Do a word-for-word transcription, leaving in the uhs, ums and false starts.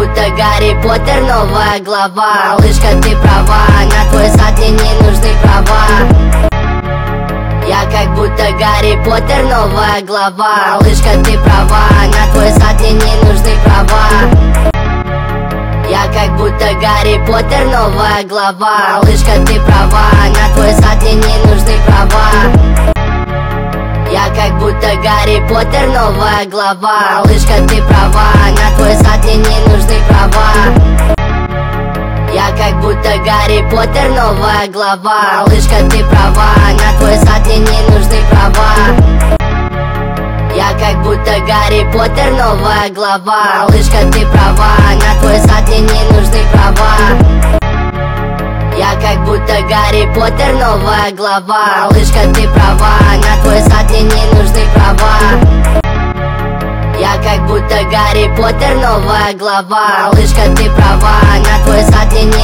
будто Гарри Поттер, новая глава. Малышка, ты права, на твой сад мне не нужны права. Я как будто Гарри Поттер, новая глава. Малышка, ты права, на твой сад мне не нужны права. Я как будто Гарри Поттер, новая глава. Малышка, ты права, на твой сад мне не нужны права. Я как будто Гарри Поттер, новая глава. Малышка, ты права, на твой сад мне не нужны права. Я как будто Гарри Поттер, новая глава. Малышка, ты права, на твой сад мне не нужны права. Я как будто Гарри Поттер, новая глава. Малышка, ты права, на твой сад мне не нужны права. Я как будто Гарри Поттер, новая глава. Малышка, ты права, на твой сад мне не нужны права. Я как будто Гарри Поттер, новая глава. Малышка, ты права, на твой сад мне не